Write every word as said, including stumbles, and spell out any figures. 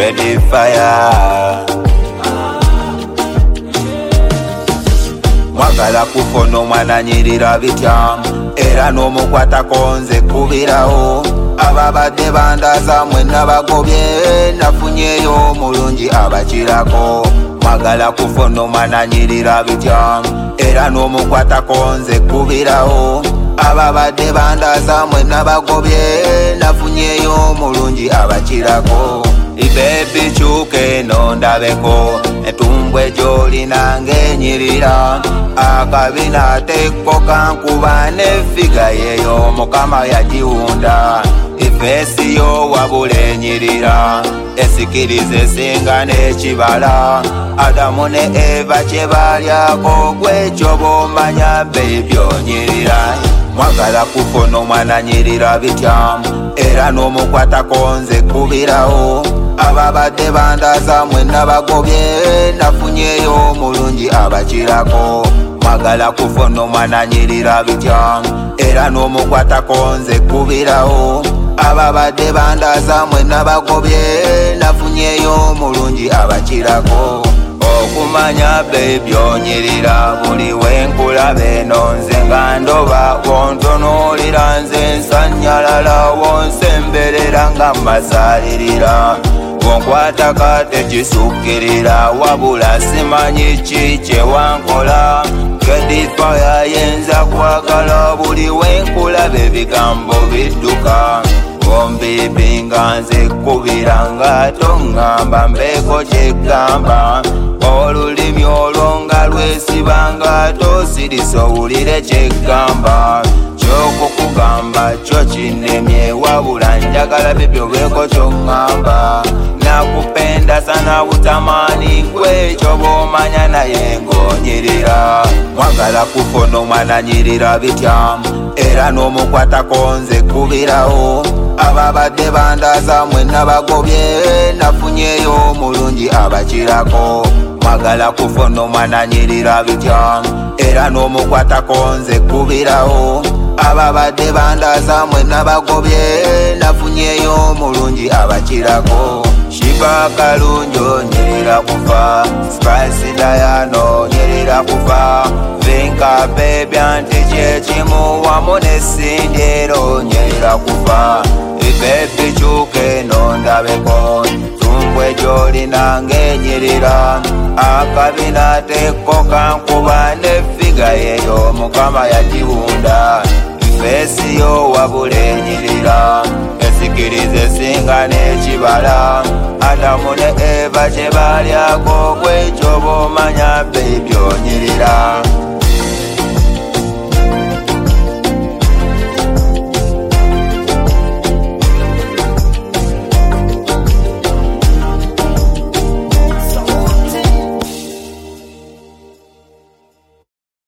Get fire. Mwagala kufono mwana nyirira bitya era n'omukwata konze kubirawo ababadde bandaza mwenna bagobye nafunyeyo omulungi abakirako. Mwagala kufono mwana nyirira bitya era n'omukwata konze kubirawo ababadde bandaza mwenna bagobye nafunyeyo omulungi abakirako. Ibebi chuke no ndabeko etumbwe joli nange nyirira akabina teko kankuba nefiga yeyo mukama yajiwunda ifesi yo wabule nyirira esikirize singa nekibala Adamu ne Eva kyebalyako gwe kyobomanya bebyo nyirira. Mwagala kufono mwana nyirira bitya era n'omukwata konze kubirawo ababadde bandaza mwenna bagobye nafunyeyo omulungi abakirako. Mwagala kufono mwana nyirira bitya era n'omukwata konze kubirawo ababadde bandaza mwenna bagobye nafunyeyo omulungi abakirako. Okumanya bebyo nyirira buli wenkulaba eno nze nga ndoba wontonolira nze nsanyalala wonsemberera nga masalirira wonkwata kate kisukirira wabula simanyi ki kyewankola. Kedifaya yenza kwagala buli wenkulaba ebigambo bidduka ombibi nga nze kubira nga tongamba mbeeko kyegamba olulimi olwo nga lwesibanga tosirisa owulire kyegamba kyokukugamba kyo kinemye wabula njagala bibyo beeko kyoŋŋamba nakupenda sana butamani gwe kyobomanya naye ng'onyirira. Mwagala kufono mwana nyirira bitya era n'omukwata konze kubirawo ababadde bandaza mwenna bagobye nafunyeyo omulungi abakirako. Mwagala kufono mwana nyirira bitya era n'omukwata konze kubirawo ababadde bandaza mwenna bagobye nafunyeyo omulungi abakirako. Shiba kalunjo nyirira kufa Spicy Diano nyirira kufa Vinka baby anti kyekimu wamu n'esindiro nyirira kufa. Ibebi chuke no ndabeko tumbwe joli nange nyirira akabina teko kankuba nefiga yeyo mukama yajiwunda ifesi yo wabule nyirira esikirize singa nekibala Adamu ne Eva kyebalyako gwe kyobomanya bebyo nyirira.